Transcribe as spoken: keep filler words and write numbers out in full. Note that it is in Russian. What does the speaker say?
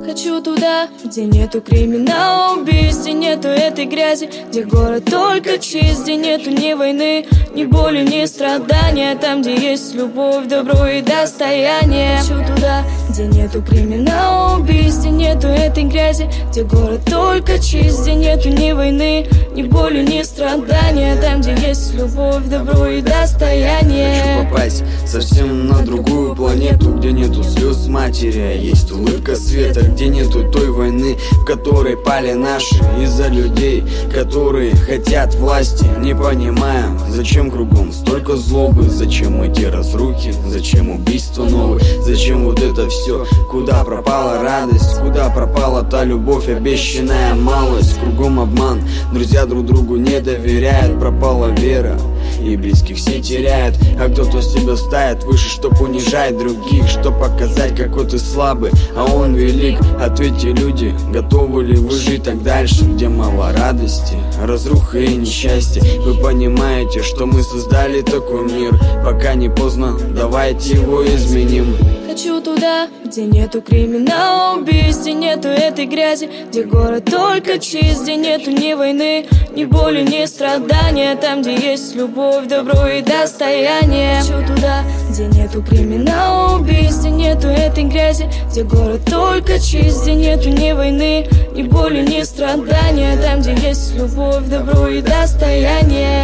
Хочу туда, где нету криминала, убийств, где нету этой грязи, где город только чист, где нету ни войны, ни боли, ни страдания, там, где есть любовь, добро и достояние. Хочу туда, где нету криминала, убийств, где нету этой грязи, где город только чист, где нету ни войны, ни боли, ни страдания, там, где есть любовь, добро и достояние. Хочу попасть совсем на другую планету, где нету слез матери, а есть улыбка света, где нету той войны, в которой пали наши из-за людей, которые хотят власти, не понимая, зачем кругом столько злобы, зачем эти разрухи, зачем убийства новые, зачем вот это все, куда пропала радость, куда пропала та любовь, обещанная малость, кругом обман, друзья друг другу не доверяют, пропала вера, и близких все теряют, а кто-то себя ставит выше, чтоб унижать других, чтоб показать, какой ты слабый, а он велик. Ответьте, люди, готовы ли вы жить так дальше, где мало радости, разруха и несчастья? Вы понимаете, что мы создали такой мир, пока не поздно, давайте его изменим. Хочу туда, где нету криминала, убийств, где нету этой грязи, где город только чист, где нету ни войны, ни боли, ни страдания, там, где есть любовь, добро и достояние. Хочу туда, где нету криминала, убийств, где нету этой грязи, где город только чист, где нету ни войны, ни боли, ни страдания, там, где есть любовь, добро и достояние.